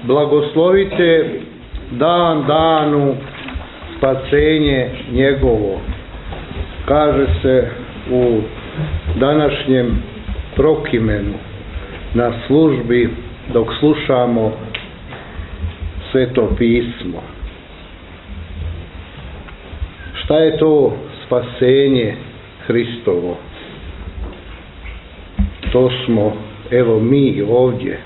blagoslovite dan danu spasenje njegovo. Kaže se u današnjem prokimenu na službi dok slušamo Sveto pismo. Šta je to spasenje Hristovo? To smo, evo mi ovdje,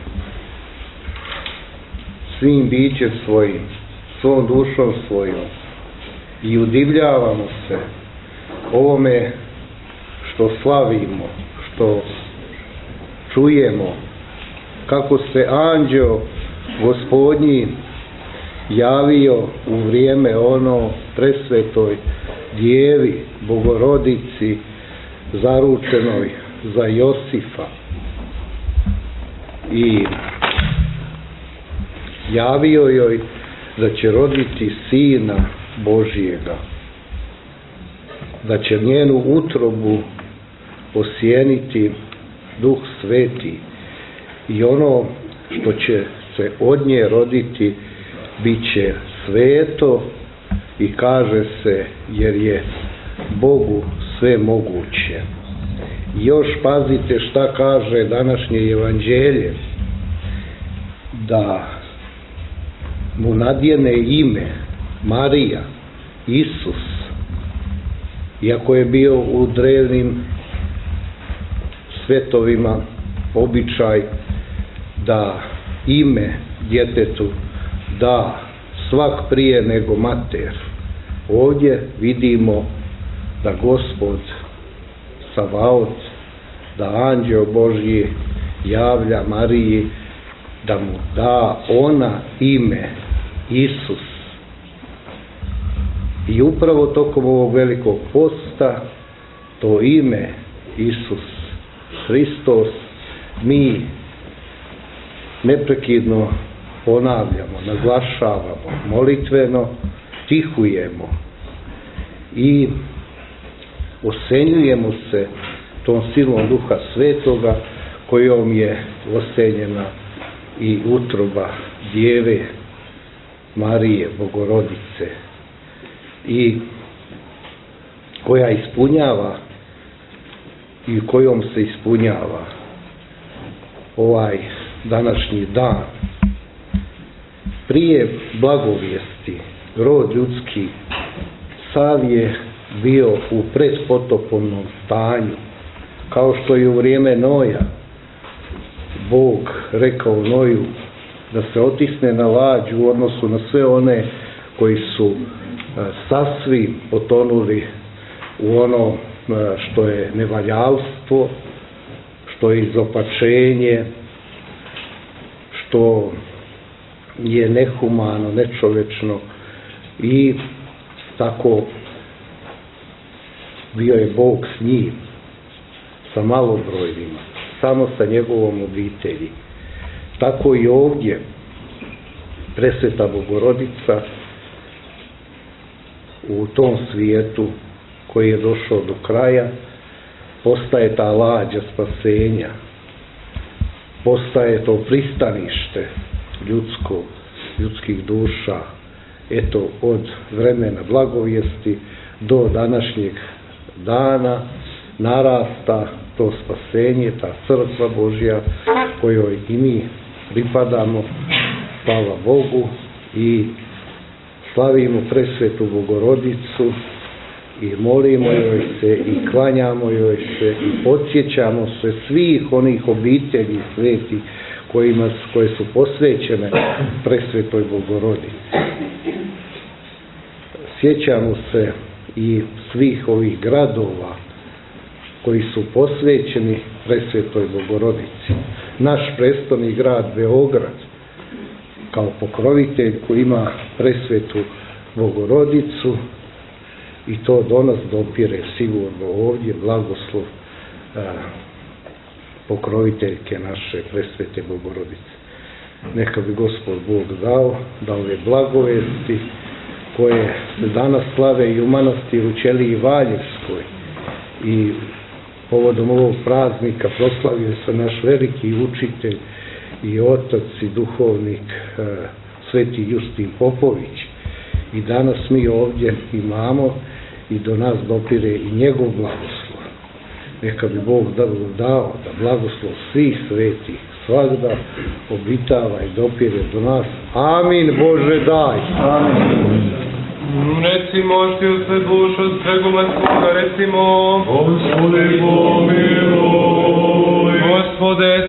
svim bićem svojim, svom dušom svojom, i udivljavamo se ovome što slavimo, što čujemo, kako se anđeo Gospodnji javio u vrijeme ono presvetoj Djevi Bogorodici zaručenoj za Josifa, i javio joj da će roditi Sina Božijega, da će njenu utrobu osjeniti Duh Sveti, i ono što će se od nje roditi bit će sveto, i kaže se jer je Bogu sve moguće. I još pazite šta kaže današnje evanđelje, da mu nadjene ime Marija, Isus, iako je bio u drevnim svetovima običaj da ime djetetu da svak prije nego mater. Ovdje vidimo da Gospod Savaot, da anđeo Božji javlja Mariji da mu da ona ime Isus. I upravo tokom ovog velikog posta to ime Isus Hristos mi neprekidno ponavljamo, naglašavamo, molitveno tihujemo i osenjujemo se tom silom Duha Svetoga kojom je osenjena i utroba Djeve Marije Bogorodice, i koja ispunjava i kojom se ispunjava ovaj današnji dan. Prije blagovijesti rod ljudski sav je bio u predpotopnom stanju, kao što je u vrijeme Noja Bog rekao Noju da se otisne na lađ u odnosu na sve one koji su sasvim potonuli u ono što je nevaljalstvo, što je izopačenje, što je nehumano, nečovečno, i tako bio je Bog s njim, sa malobrojnima, samo sa njegovom obitelji. Tako i ovdje presveta Bogorodica u tom svijetu koji je došao do kraja postaje ta lađa spasenja, postaje to pristanište ljudskih duša. Eto, od vremena blagovijesti do današnjeg dana narasta to spasenje, ta crkva Božja kojoj i mi pripadamo, hvala Bogu, i slavimo presvetu Bogorodicu i molimo joj se i klanjamo joj se i podsjećamo se svih onih obitelji svetih koje su posvećene presvetoj Bogorodici. Sjećamo se i svih ovih gradova koji su posvećeni presvetoj Bogorodici. Naš prestolni grad Beograd kao pokrovitelj koji ima presvetu Bogorodicu, i to do nas dopire sigurno ovdje blagoslov pokroviteljke naše presvete Bogorodice. Neka bi Gospod Bog dao da ove blagovesti koje se danas slave i u manastiru Ćeliji Valjevskoj, i povodom ovog praznika proslavio se naš veliki učitelj i otac i duhovnik Sveti Justin Popović. I danas mi ovdje imamo i do nas dopire i njegov blagoslov. Neka bi Bog dao da blagoslov svih svetih svagda obitava i dopire do nas. Amin, Bože daj. Amin. Recimo, oštio se dušo streguma svoga, recimo, Gospodи pomiluj. Gospode,